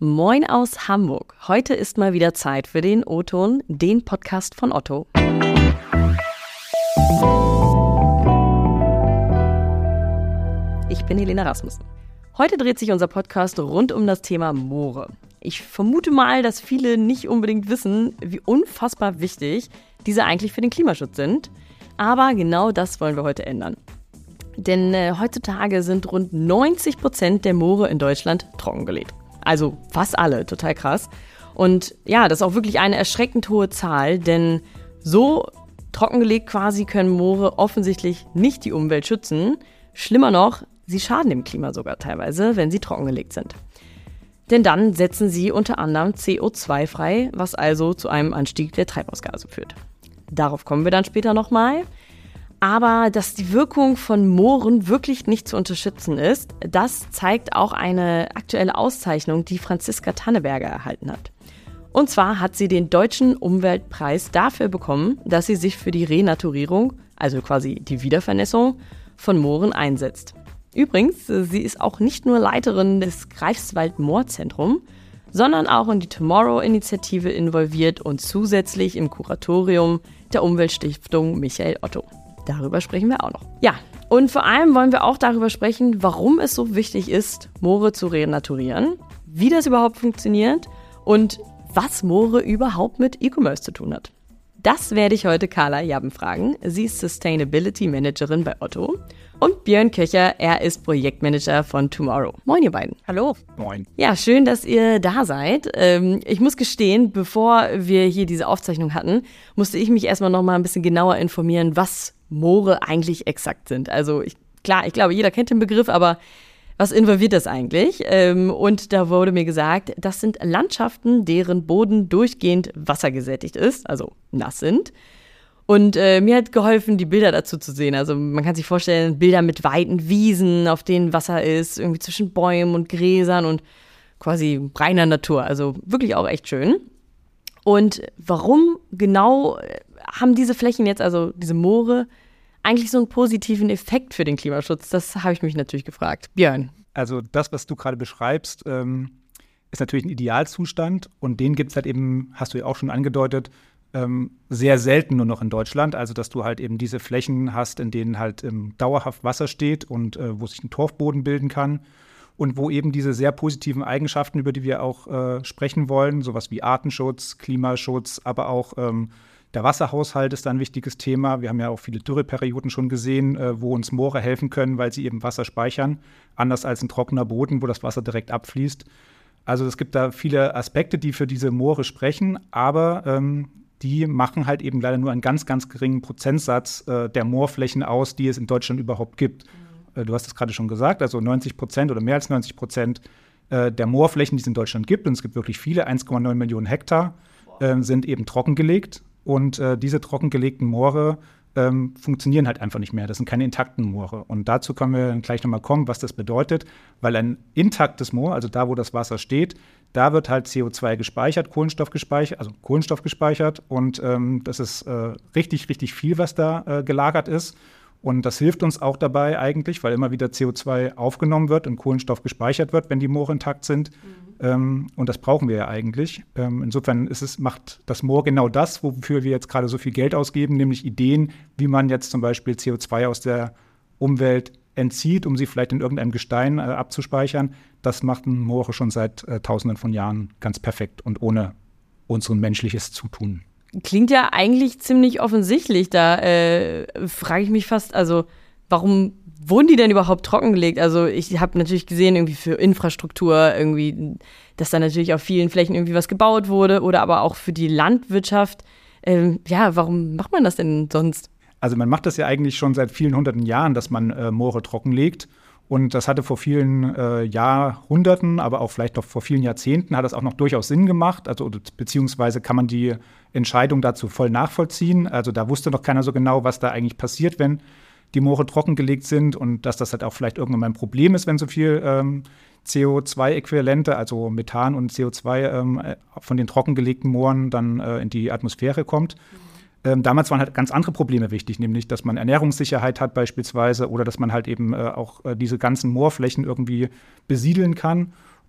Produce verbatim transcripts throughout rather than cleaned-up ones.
Moin aus Hamburg. Heute ist mal wieder Zeit für den O-Ton, den Podcast von Otto. Ich bin Helena Rasmussen. Heute dreht sich unser Podcast rund um das Thema Moore. Ich vermute mal, dass viele nicht unbedingt wissen, wie unfassbar wichtig diese eigentlich für den Klimaschutz sind. Aber genau das wollen wir heute ändern. Denn äh, heutzutage sind rund neunzig Prozent der Moore in Deutschland trockengelegt. Also fast alle, total krass. Und ja, das ist auch wirklich eine erschreckend hohe Zahl, denn so trockengelegt quasi können Moore offensichtlich nicht die Umwelt schützen. Schlimmer noch, sie schaden dem Klima sogar teilweise, wenn sie trockengelegt sind. Denn dann setzen sie unter anderem C O zwei frei, was also zu einem Anstieg der Treibhausgase führt. Darauf kommen wir dann später nochmal. Aber dass die Wirkung von Mooren wirklich nicht zu unterschätzen ist, das zeigt auch eine aktuelle Auszeichnung, die Franziska Tanneberger erhalten hat. Und zwar hat sie den Deutschen Umweltpreis dafür bekommen, dass sie sich für die Renaturierung, also quasi die Wiedervernässung von Mooren einsetzt. Übrigens, sie ist auch nicht nur Leiterin des Greifswald-Moorzentrums, sondern auch in die Tomorrow-Initiative involviert und zusätzlich im Kuratorium der Umweltstiftung Michael Otto. Darüber sprechen wir auch noch. Ja, und vor allem wollen wir auch darüber sprechen, warum es so wichtig ist, Moore zu renaturieren, wie das überhaupt funktioniert und was Moore überhaupt mit E-Commerce zu tun hat. Das werde ich heute Carla Jabben fragen. Sie ist Sustainability Managerin bei Otto. Und Björn Köcher, er ist Projektmanager von Tomorrow. Moin, ihr beiden. Hallo. Moin. Ja, schön, dass ihr da seid. Ähm, ich muss gestehen, bevor wir hier diese Aufzeichnung hatten, musste ich mich erstmal noch mal ein bisschen genauer informieren, was Moore eigentlich exakt sind. Also ich, klar, ich glaube, jeder kennt den Begriff, aber was involviert das eigentlich? Ähm, und da wurde mir gesagt, das sind Landschaften, deren Boden durchgehend wassergesättigt ist, also nass sind. Und äh, mir hat geholfen, die Bilder dazu zu sehen. Also man kann sich vorstellen, Bilder mit weiten Wiesen, auf denen Wasser ist, irgendwie zwischen Bäumen und Gräsern und quasi reiner Natur. Also wirklich auch echt schön. Und warum genau haben diese Flächen jetzt, also diese Moore, eigentlich so einen positiven Effekt für den Klimaschutz? Das habe ich mich natürlich gefragt. Björn. Also das, was du gerade beschreibst, ähm, ist natürlich ein Idealzustand. Und den gibt es halt eben, hast du ja auch schon angedeutet, ähm, sehr selten nur noch in Deutschland. Also dass du halt eben diese Flächen hast, in denen halt ähm, dauerhaft Wasser steht und äh, wo sich ein Torfboden bilden kann. Und wo eben diese sehr positiven Eigenschaften, über die wir auch äh, sprechen wollen, sowas wie Artenschutz, Klimaschutz, aber auch ähm, der Wasserhaushalt ist da ein wichtiges Thema. Wir haben ja auch viele Dürreperioden schon gesehen, äh, wo uns Moore helfen können, weil sie eben Wasser speichern, anders als ein trockener Boden, wo das Wasser direkt abfließt. Also es gibt da viele Aspekte, die für diese Moore sprechen, aber ähm, die machen halt eben leider nur einen ganz, ganz geringen Prozentsatz äh, der Moorflächen aus, die es in Deutschland überhaupt gibt. Mhm. Äh, du hast es gerade schon gesagt, also neunzig Prozent oder mehr als neunzig Prozent äh, der Moorflächen, die es in Deutschland gibt, und es gibt wirklich viele, eins Komma neun Millionen Hektar, äh, sind eben trockengelegt. Und äh, diese trockengelegten Moore ähm, funktionieren halt einfach nicht mehr. Das sind keine intakten Moore. Und dazu können wir dann gleich nochmal kommen, was das bedeutet. Weil ein intaktes Moor, also da, wo das Wasser steht, da wird halt C O zwei gespeichert, Kohlenstoff gespeichert, also Kohlenstoff gespeichert. Und ähm, das ist äh, richtig, richtig viel, was da äh, gelagert ist. Und das hilft uns auch dabei eigentlich, weil immer wieder C O zwei aufgenommen wird und Kohlenstoff gespeichert wird, wenn die Moore intakt sind. Mhm. Ähm, und das brauchen wir ja eigentlich. Ähm, insofern ist es, macht das Moor genau das, wofür wir jetzt gerade so viel Geld ausgeben, nämlich Ideen, wie man jetzt zum Beispiel C O zwei aus der Umwelt entzieht, um sie vielleicht in irgendeinem Gestein äh, abzuspeichern. Das machten Moore schon seit äh, Tausenden von Jahren ganz perfekt und ohne unser menschliches Zutun. Klingt ja eigentlich ziemlich offensichtlich. Da äh, frage ich mich fast, also warum wurden die denn überhaupt trockengelegt? Also ich habe natürlich gesehen, irgendwie für Infrastruktur, irgendwie, dass da natürlich auf vielen Flächen irgendwie was gebaut wurde oder aber auch für die Landwirtschaft. Ähm, ja, warum macht man das denn sonst? Also man macht das ja eigentlich schon seit vielen hunderten Jahren, dass man äh, Moore trockenlegt. Und das hatte vor vielen äh, Jahrhunderten, aber auch vielleicht noch vor vielen Jahrzehnten, hat das auch noch durchaus Sinn gemacht. Also beziehungsweise kann man die Entscheidung dazu voll nachvollziehen. Also da wusste noch keiner so genau, was da eigentlich passiert, wenn die Moore trockengelegt sind und dass das halt auch vielleicht irgendwann mal ein Problem ist, wenn so viel ähm, C O zwei Äquivalente, also Methan und C O zwei ähm, von den trockengelegten Mooren dann äh, in die Atmosphäre kommt. Mhm. Ähm, damals waren halt ganz andere Probleme wichtig, nämlich, dass man Ernährungssicherheit hat beispielsweise oder dass man halt eben äh, auch äh, diese ganzen Moorflächen irgendwie besiedeln kann.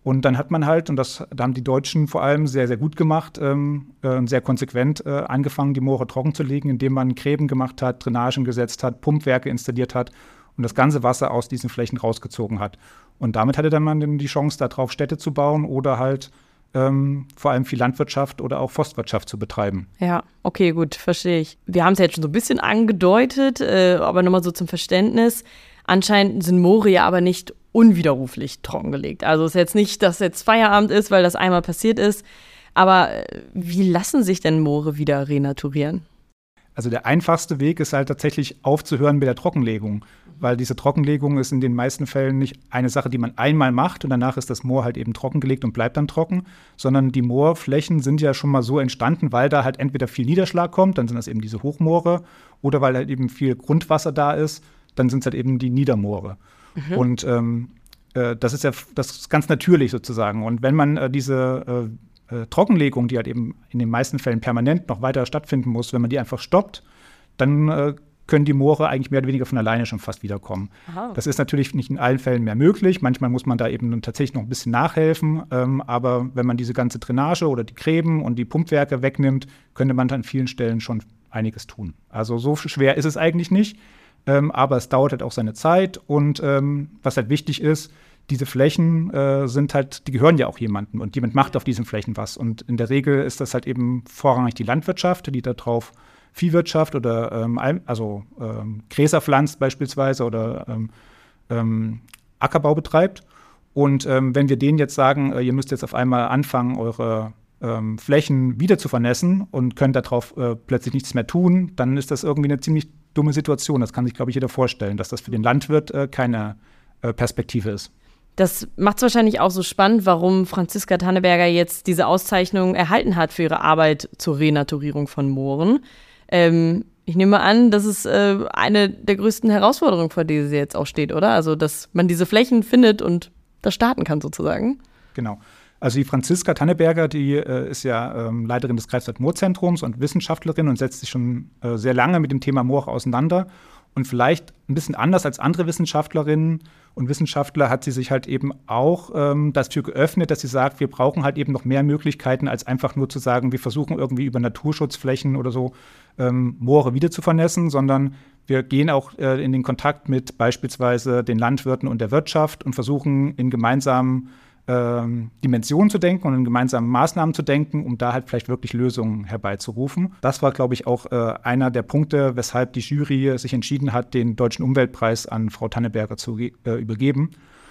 Und dann hat man halt, und das da haben die Deutschen vor allem sehr, sehr gut gemacht, ähm, äh, sehr konsequent äh, angefangen, die Moore trocken zu legen, indem man Gräben gemacht hat, Drainagen gesetzt hat, Pumpwerke installiert hat und das ganze Wasser aus diesen Flächen rausgezogen hat. Und damit hatte dann man dann die Chance, darauf Städte zu bauen oder halt ähm, vor allem viel Landwirtschaft oder auch Forstwirtschaft zu betreiben. Ja, okay, gut, verstehe ich. Wir haben es ja jetzt schon so ein bisschen angedeutet, äh, aber nochmal so zum Verständnis. Anscheinend sind Moore ja aber nicht unwiderruflich trockengelegt. Also es ist jetzt nicht, dass jetzt Feierabend ist, weil das einmal passiert ist. Aber wie lassen sich denn Moore wieder renaturieren? Also der einfachste Weg ist halt tatsächlich aufzuhören mit der Trockenlegung. Weil diese Trockenlegung ist in den meisten Fällen nicht eine Sache, die man einmal macht und danach ist das Moor halt eben trockengelegt und bleibt dann trocken, sondern die Moorflächen sind ja schon mal so entstanden, weil da halt entweder viel Niederschlag kommt, dann sind das eben diese Hochmoore, oder weil halt eben viel Grundwasser da ist, dann sind es halt eben die Niedermoore. Mhm. Und ähm, äh, das ist ja das ist ganz natürlich sozusagen. Und wenn man äh, diese äh, äh, Trockenlegung, die halt eben in den meisten Fällen permanent noch weiter stattfinden muss, wenn man die einfach stoppt, dann äh, können die Moore eigentlich mehr oder weniger von alleine schon fast wiederkommen. Aha. Das ist natürlich nicht in allen Fällen mehr möglich. Manchmal muss man da eben tatsächlich noch ein bisschen nachhelfen. Ähm, aber wenn man diese ganze Drainage oder die Gräben und die Pumpwerke wegnimmt, könnte man an vielen Stellen schon einiges tun. Also so schwer ist es eigentlich nicht. Ähm, aber es dauert halt auch seine Zeit. Und ähm, was halt wichtig ist, diese Flächen äh, sind halt, die gehören ja auch jemandem. Und jemand macht auf diesen Flächen was. Und in der Regel ist das halt eben vorrangig die Landwirtschaft, die da drauf Viehwirtschaft oder ähm, also ähm, Gräser pflanzt beispielsweise oder ähm, ähm, Ackerbau betreibt. Und ähm, wenn wir denen jetzt sagen, äh, ihr müsst jetzt auf einmal anfangen, eure ähm, Flächen wieder zu vernässen und könnt darauf äh, plötzlich nichts mehr tun, dann ist das irgendwie eine ziemlich dumme Situation. Das kann sich, glaube ich, jeder vorstellen, dass das für den Landwirt äh, keine äh, Perspektive ist. Das macht es wahrscheinlich auch so spannend, warum Franziska Tanneberger jetzt diese Auszeichnung erhalten hat für ihre Arbeit zur Renaturierung von Mooren. Ähm, ich nehme an, das ist äh, eine der größten Herausforderungen, vor der sie jetzt auch steht, oder? Also, dass man diese Flächen findet und da starten kann sozusagen. Genau. Also die Franziska Tanneberger, die äh, ist ja ähm, Leiterin des Greifswald-Moor-Zentrums und Wissenschaftlerin und setzt sich schon äh, sehr lange mit dem Thema Moore auseinander. Und vielleicht ein bisschen anders als andere Wissenschaftlerinnen und Wissenschaftler hat sie sich halt eben auch ähm, dafür geöffnet, dass sie sagt, wir brauchen halt eben noch mehr Möglichkeiten, als einfach nur zu sagen, wir versuchen irgendwie über Naturschutzflächen oder so ähm, Moore wieder zu vernässen, sondern wir gehen auch äh, in den Kontakt mit beispielsweise den Landwirten und der Wirtschaft und versuchen in gemeinsamen Ähm, Dimensionen zu denken und in gemeinsamen Maßnahmen zu denken, um da halt vielleicht wirklich Lösungen herbeizurufen. Das war, glaube ich, auch äh, einer der Punkte, weshalb die Jury sich entschieden hat, den Deutschen Umweltpreis an Frau Tanneberger zu äh, übergeben.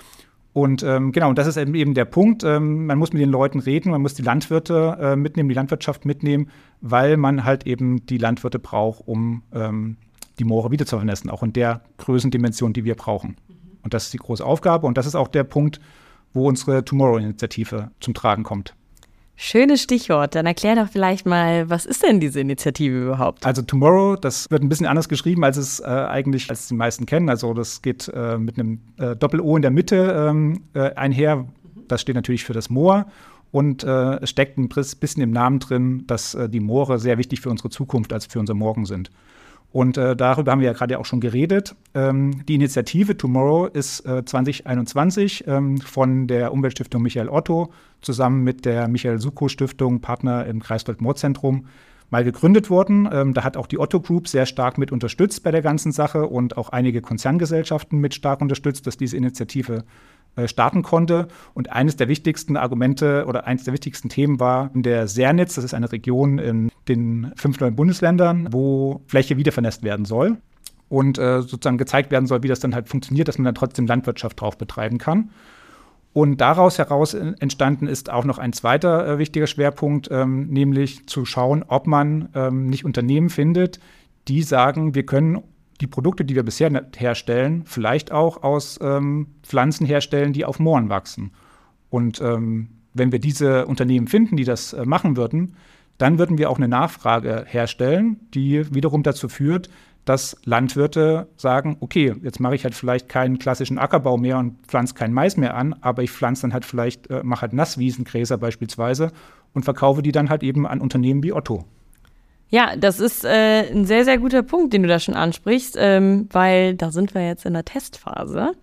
Und ähm, genau, und das ist eben, eben der Punkt. Ähm, man muss mit den Leuten reden, man muss die Landwirte äh, mitnehmen, die Landwirtschaft mitnehmen, weil man halt eben die Landwirte braucht, um ähm, die Moore wieder zu vernässen, auch in der Größendimension, die wir brauchen. Mhm. Und das ist die große Aufgabe und das ist auch der Punkt, wo unsere Tomorrow-Initiative zum Tragen kommt. Schönes Stichwort. Dann erklär doch vielleicht mal, was ist denn diese Initiative überhaupt? Also Tomorrow, das wird ein bisschen anders geschrieben, als es äh, eigentlich, als die meisten kennen. Also das geht äh, mit einem äh, Doppel-O in der Mitte ähm, äh, einher. Das steht natürlich für das Moor. Und äh, es steckt ein bisschen im Namen drin, dass äh, die Moore sehr wichtig für unsere Zukunft als für unser Morgen sind. Und äh, darüber haben wir ja gerade auch schon geredet. Ähm, die Initiative Tomorrow ist äh, zwanzig einundzwanzig ähm, von der Umweltstiftung Michael Otto zusammen mit der Michael-Sukow-Stiftung, Partner im Greifswald-Moor-Zentrum, mal gegründet worden. Ähm, da hat auch die Otto Group sehr stark mit unterstützt bei der ganzen Sache und auch einige Konzerngesellschaften mit stark unterstützt, dass diese Initiative äh, starten konnte. Und eines der wichtigsten Argumente oder eines der wichtigsten Themen war in der Sernitz, das ist eine Region in den fünf neuen Bundesländern, wo Fläche wiedervernässt werden soll und äh, sozusagen gezeigt werden soll, wie das dann halt funktioniert, dass man dann trotzdem Landwirtschaft drauf betreiben kann. Und daraus heraus entstanden ist auch noch ein zweiter äh, wichtiger Schwerpunkt, ähm, nämlich zu schauen, ob man ähm, nicht Unternehmen findet, die sagen, wir können die Produkte, die wir bisher herstellen, vielleicht auch aus ähm, Pflanzen herstellen, die auf Mooren wachsen. Und ähm, wenn wir diese Unternehmen finden, die das äh, machen würden, dann würden wir auch eine Nachfrage herstellen, die wiederum dazu führt, dass Landwirte sagen, okay, jetzt mache ich halt vielleicht keinen klassischen Ackerbau mehr und pflanze keinen Mais mehr an, aber ich pflanze dann halt vielleicht, äh, mache halt Nasswiesengräser beispielsweise und verkaufe die dann halt eben an Unternehmen wie Otto. Ja, das ist äh, ein sehr, sehr guter Punkt, den du da schon ansprichst, ähm, weil da sind wir jetzt in der Testphase.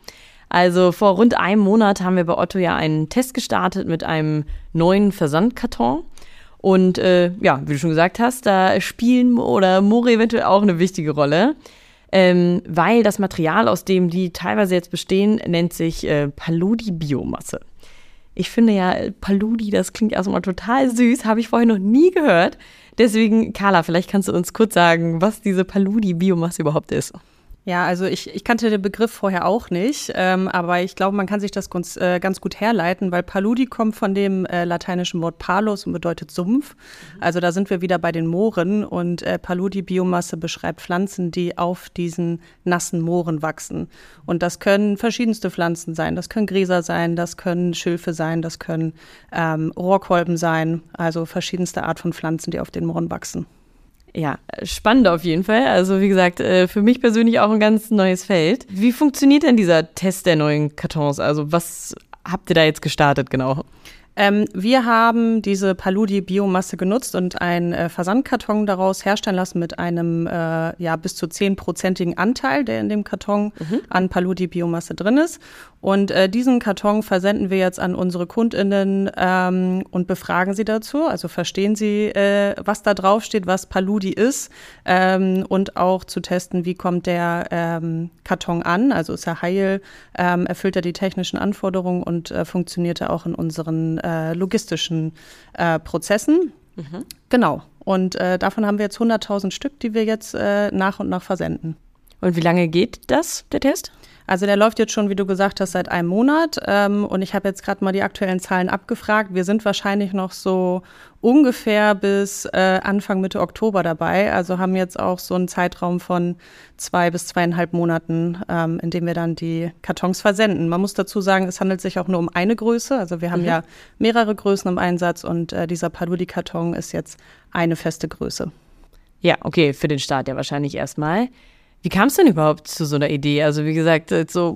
Also vor rund einem Monat haben wir bei Otto ja einen Test gestartet mit einem neuen Versandkarton. Und äh, ja, wie du schon gesagt hast, da spielen oder Moore eventuell auch eine wichtige Rolle. Ähm, weil das Material, aus dem die teilweise jetzt bestehen, nennt sich äh, Paludi-Biomasse. Ich finde ja, Paludi, das klingt erstmal total süß, habe ich vorher noch nie gehört. Deswegen, Carla, vielleicht kannst du uns kurz sagen, was diese Paludi-Biomasse überhaupt ist. Ja, also ich, ich kannte den Begriff vorher auch nicht, ähm, aber ich glaube, man kann sich das ganz, äh, ganz gut herleiten, weil Paludi kommt von dem äh, lateinischen Wort Palus und bedeutet Sumpf. Mhm. Also da sind wir wieder bei den Mooren und äh, Paludi-Biomasse beschreibt Pflanzen, die auf diesen nassen Mooren wachsen. Und das können verschiedenste Pflanzen sein, das können Gräser sein, das können Schilfe sein, das können ähm, Rohrkolben sein, also verschiedenste Art von Pflanzen, die auf den Mooren wachsen. Ja, spannend auf jeden Fall. Also wie gesagt, für mich persönlich auch ein ganz neues Feld. Wie funktioniert denn dieser Test der neuen Kartons? Also was habt ihr da jetzt gestartet genau? Ähm, wir haben diese Paludi-Biomasse genutzt und einen äh, Versandkarton daraus herstellen lassen mit einem äh, ja, bis zu zehnprozentigen Anteil, der in dem Karton mhm. an Paludi-Biomasse drin ist. Und äh, diesen Karton versenden wir jetzt an unsere KundInnen ähm, und befragen sie dazu. Also verstehen sie, äh, was da drauf steht, was Paludi ist ähm, und auch zu testen, wie kommt der ähm, Karton an. Also ist er heil, ähm, erfüllt er die technischen Anforderungen und äh, funktioniert er auch in unseren äh, logistischen äh, Prozessen. Mhm. Genau. Und äh, davon haben wir jetzt hunderttausend Stück, die wir jetzt äh, nach und nach versenden. Und wie lange geht das, der Test? Also der läuft jetzt schon, wie du gesagt hast, seit einem Monat. Ähm, und ich habe jetzt gerade mal die aktuellen Zahlen abgefragt. Wir sind wahrscheinlich noch so ungefähr bis äh, Anfang, Mitte Oktober dabei. Also haben jetzt auch so einen Zeitraum von zwei bis zweieinhalb Monaten, ähm, in dem wir dann die Kartons versenden. Man muss dazu sagen, es handelt sich auch nur um eine Größe. Also wir haben mhm. ja mehrere Größen im Einsatz und äh, dieser Paludi-Karton ist jetzt eine feste Größe. Ja, okay, für den Start ja wahrscheinlich erstmal. Wie kam es denn überhaupt zu so einer Idee? Also wie gesagt,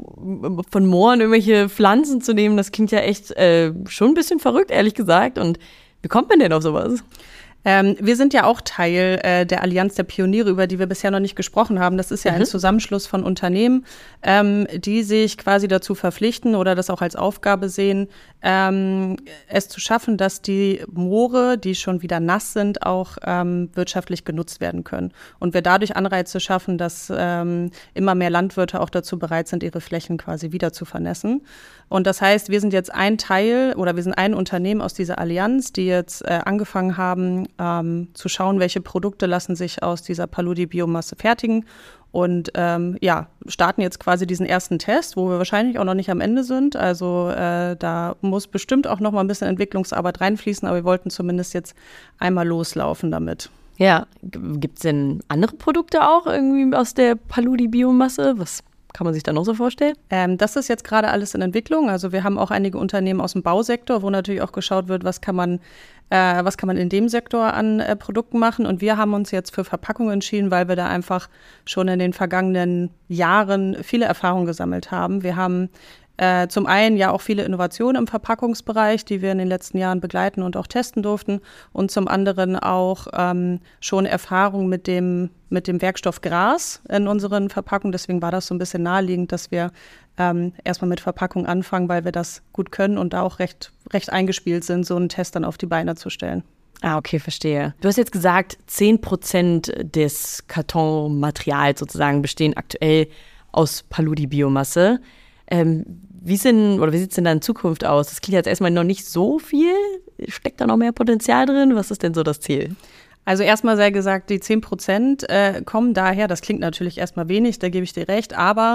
so von Mooren irgendwelche Pflanzen zu nehmen, das klingt ja echt äh, schon ein bisschen verrückt, ehrlich gesagt. Und wie kommt man denn auf sowas? Ähm, wir sind ja auch Teil äh, der Allianz der Pioniere, über die wir bisher noch nicht gesprochen haben. Das ist ja mhm. ein Zusammenschluss von Unternehmen, ähm, die sich quasi dazu verpflichten oder das auch als Aufgabe sehen, ähm, es zu schaffen, dass die Moore, die schon wieder nass sind, auch ähm, wirtschaftlich genutzt werden können. Und wir dadurch Anreize schaffen, dass ähm, immer mehr Landwirte auch dazu bereit sind, ihre Flächen quasi wieder zu vernässen. Und das heißt, wir sind jetzt ein Teil oder wir sind ein Unternehmen aus dieser Allianz, die jetzt äh, angefangen haben, ähm, zu schauen, welche Produkte lassen sich aus dieser Paludi-Biomasse fertigen. Und ähm, ja, starten jetzt quasi diesen ersten Test, wo wir wahrscheinlich auch noch nicht am Ende sind. Also äh, da muss bestimmt auch noch mal ein bisschen Entwicklungsarbeit reinfließen, aber wir wollten zumindest jetzt einmal loslaufen damit. Ja, gibt es denn andere Produkte auch irgendwie aus der Paludi-Biomasse? Was kann man sich da noch so vorstellen? Ähm, das ist jetzt gerade alles in Entwicklung. Also wir haben auch einige Unternehmen aus dem Bausektor, wo natürlich auch geschaut wird, was kann man, äh, was kann man in dem Sektor an äh, Produkten machen. Und wir haben uns jetzt für Verpackungen entschieden, weil wir da einfach schon in den vergangenen Jahren viele Erfahrungen gesammelt haben. Wir haben Äh, zum einen ja auch viele Innovationen im Verpackungsbereich, die wir in den letzten Jahren begleiten und auch testen durften. Und zum anderen auch ähm, schon Erfahrung mit dem, mit dem Werkstoff Gras in unseren Verpackungen. Deswegen war das so ein bisschen naheliegend, dass wir ähm, erstmal mit Verpackung anfangen, weil wir das gut können und da auch recht, recht eingespielt sind, so einen Test dann auf die Beine zu stellen. Ah, okay, verstehe. Du hast jetzt gesagt, zehn Prozent des Kartonmaterials sozusagen bestehen aktuell aus Paludi-Biomasse. Ähm, wie sind, oder wie sieht es denn da in Zukunft aus? Das klingt jetzt erstmal noch nicht so viel. Steckt da noch mehr Potenzial drin? Was ist denn so das Ziel? Also erstmal sei gesagt, die zehn Prozent äh, kommen daher, das klingt natürlich erstmal wenig, da gebe ich dir recht, aber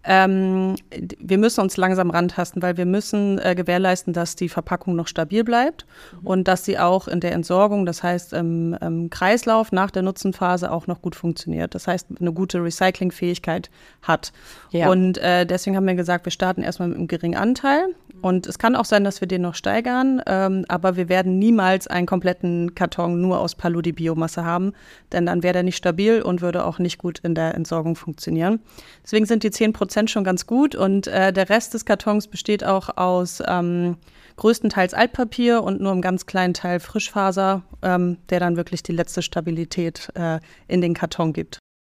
ähm, wir müssen uns langsam rantasten, weil wir müssen äh, gewährleisten, dass die Verpackung noch stabil bleibt mhm. und dass sie auch in der Entsorgung, das heißt im, im Kreislauf nach der Nutzenphase auch noch gut funktioniert. Das heißt, eine gute Recyclingfähigkeit hat. Ja. Und äh, deswegen haben wir gesagt, wir starten erstmal mit einem geringen Anteil. Und es kann auch sein, dass wir den noch steigern, ähm, aber wir werden niemals einen kompletten Karton nur aus Paludi-Biomasse haben, denn dann wäre der nicht stabil und würde auch nicht gut in der Entsorgung funktionieren. Deswegen sind die zehn Prozent schon ganz gut und äh, der Rest des Kartons besteht auch aus ähm, größtenteils Altpapier und nur einem ganz kleinen Teil Frischfaser, ähm, der dann wirklich die letzte Stabilität äh, in den Karton gibt.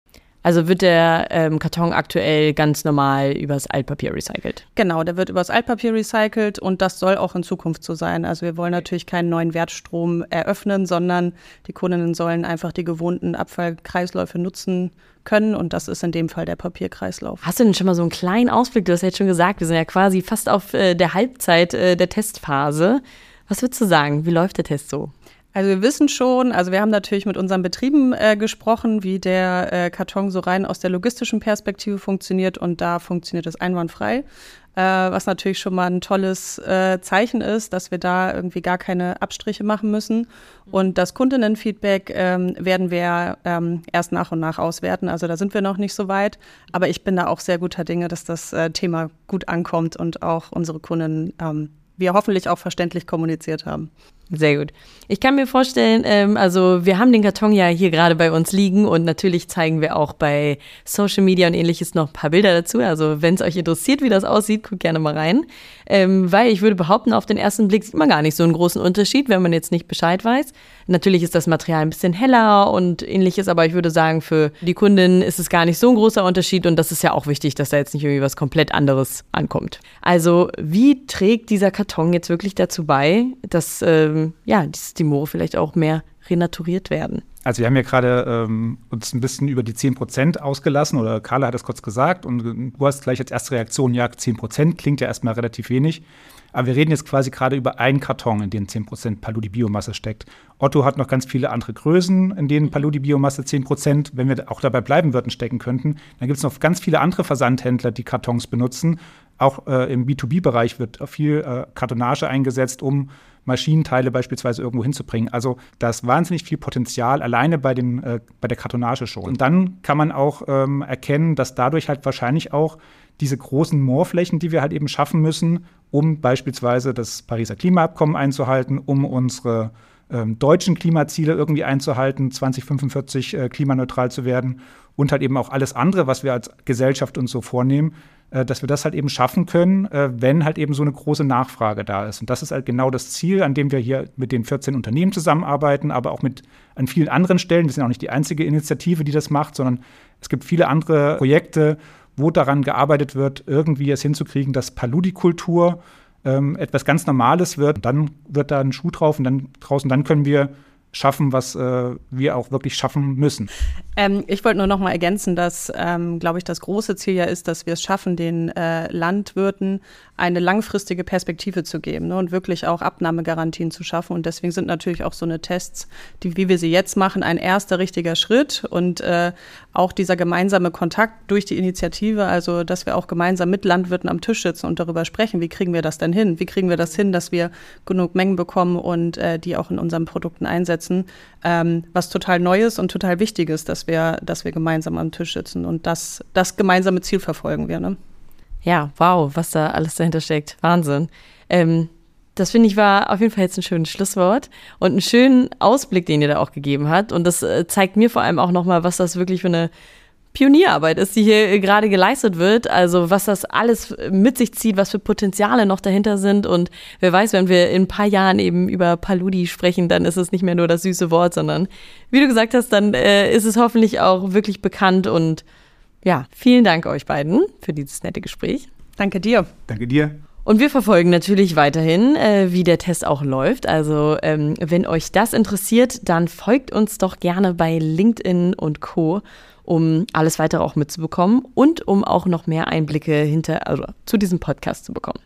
Also wird der ähm, Karton aktuell ganz normal übers Altpapier recycelt? Genau, der wird übers Altpapier recycelt und das soll auch in Zukunft so sein. Also wir wollen natürlich keinen neuen Wertstrom eröffnen, sondern die Kundinnen sollen einfach die gewohnten Abfallkreisläufe nutzen können und das ist in dem Fall der Papierkreislauf. Hast du denn schon mal so einen kleinen Ausblick? Du hast ja jetzt schon gesagt, wir sind ja quasi fast auf äh, der Halbzeit äh, der Testphase. Was würdest du sagen? Wie läuft der Test so? Also wir wissen schon, also wir haben natürlich mit unseren Betrieben äh, gesprochen, wie der äh, Karton so rein aus der logistischen Perspektive funktioniert und da funktioniert es einwandfrei, äh, was natürlich schon mal ein tolles äh, Zeichen ist, dass wir da irgendwie gar keine Abstriche machen müssen und das Kundinnenfeedback ähm, werden wir ähm, erst nach und nach auswerten, also da sind wir noch nicht so weit, aber ich bin da auch sehr guter Dinge, dass das äh, Thema gut ankommt und auch unsere Kunden ähm, wir hoffentlich auch verständlich kommuniziert haben. Sehr gut. Ich kann mir vorstellen, ähm, also wir haben den Karton ja hier gerade bei uns liegen und natürlich zeigen wir auch bei Social Media und ähnliches noch ein paar Bilder dazu. Also wenn es euch interessiert, wie das aussieht, guckt gerne mal rein. Ähm, weil ich würde behaupten, auf den ersten Blick sieht man gar nicht so einen großen Unterschied, wenn man jetzt nicht Bescheid weiß. Natürlich ist das Material ein bisschen heller und ähnliches, aber ich würde sagen, für die Kundin ist es gar nicht so ein großer Unterschied und das ist ja auch wichtig, dass da jetzt nicht irgendwie was komplett anderes ankommt. Also wie trägt dieser Karton jetzt wirklich dazu bei, dass ähm, ja, die Moore vielleicht auch mehr renaturiert werden? Also wir haben ja gerade ähm, uns ein bisschen über die zehn Prozent ausgelassen oder Carla hat das kurz gesagt und du hast gleich als erste Reaktion, ja, zehn Prozent klingt ja erstmal relativ wenig. Aber wir reden jetzt quasi gerade über einen Karton, in dem zehn Prozent Paludi-Biomasse steckt. Otto hat noch ganz viele andere Größen, in denen Paludi-Biomasse zehn Prozent, wenn wir auch dabei bleiben würden, stecken könnten. Dann gibt es noch ganz viele andere Versandhändler, die Kartons benutzen. Auch äh, im B zwei B-Bereich wird viel äh, Kartonage eingesetzt, um Maschinenteile beispielsweise irgendwo hinzubringen. Also da ist wahnsinnig viel Potenzial alleine bei, den, äh, bei der Kartonage schon. Und dann kann man auch ähm, erkennen, dass dadurch halt wahrscheinlich auch diese großen Moorflächen, die wir halt eben schaffen müssen, um beispielsweise das Pariser Klimaabkommen einzuhalten, um unsere ähm, deutschen Klimaziele irgendwie einzuhalten, zwanzig fünfundvierzig äh, klimaneutral zu werden und halt eben auch alles andere, was wir als Gesellschaft uns so vornehmen, äh, dass wir das halt eben schaffen können, äh, wenn halt eben so eine große Nachfrage da ist. Und das ist halt genau das Ziel, an dem wir hier mit den vierzehn Unternehmen zusammenarbeiten, aber auch mit an vielen anderen Stellen. Wir sind auch nicht die einzige Initiative, die das macht, sondern es gibt viele andere Projekte, wo daran gearbeitet wird, irgendwie es hinzukriegen, dass Paludi-Kultur ähm, etwas ganz Normales wird. Dann wird da ein Schuh drauf und dann draußen, dann können wir schaffen, was äh, wir auch wirklich schaffen müssen. Ähm, ich wollte nur noch mal ergänzen, dass, ähm, glaube ich, das große Ziel ja ist, dass wir es schaffen, den äh, Landwirten eine langfristige Perspektive zu geben, ne, und wirklich auch Abnahmegarantien zu schaffen. Und deswegen sind natürlich auch so eine Tests, die, wie wir sie jetzt machen, ein erster richtiger Schritt. Und äh, auch dieser gemeinsame Kontakt durch die Initiative, also dass wir auch gemeinsam mit Landwirten am Tisch sitzen und darüber sprechen, wie kriegen wir das denn hin? Wie kriegen wir das hin, dass wir genug Mengen bekommen und äh, die auch in unseren Produkten einsetzen? Ähm, was total Neues und total Wichtiges, dass wir, dass wir gemeinsam am Tisch sitzen und das, das gemeinsame Ziel verfolgen wir, ne? Ja, wow, was da alles dahinter steckt. Wahnsinn. Ähm, das finde ich war auf jeden Fall jetzt ein schönes Schlusswort und einen schönen Ausblick, den ihr da auch gegeben habt. Und das äh, zeigt mir vor allem auch nochmal, was das wirklich für eine Pionierarbeit ist, die hier äh, gerade geleistet wird. Also was das alles mit sich zieht, was für Potenziale noch dahinter sind. Und wer weiß, wenn wir in ein paar Jahren eben über Paludi sprechen, dann ist es nicht mehr nur das süße Wort, sondern wie du gesagt hast, dann äh, ist es hoffentlich auch wirklich bekannt. Und ja, vielen Dank euch beiden für dieses nette Gespräch. Danke dir. Danke dir. Und wir verfolgen natürlich weiterhin, äh, wie der Test auch läuft. Also ähm, wenn euch das interessiert, dann folgt uns doch gerne bei LinkedIn und Co., um alles weitere auch mitzubekommen und um auch noch mehr Einblicke hinter, also zu diesem Podcast zu bekommen.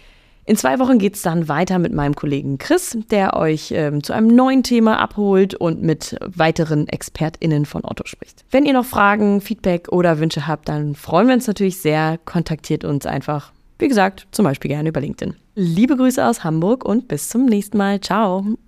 In zwei Wochen geht es dann weiter mit meinem Kollegen Chris, der euch ähm, zu einem neuen Thema abholt und mit weiteren ExpertInnen von Otto spricht. Wenn ihr noch Fragen, Feedback oder Wünsche habt, dann freuen wir uns natürlich sehr. Kontaktiert uns einfach, wie gesagt, zum Beispiel gerne über LinkedIn. Liebe Grüße aus Hamburg und bis zum nächsten Mal. Ciao.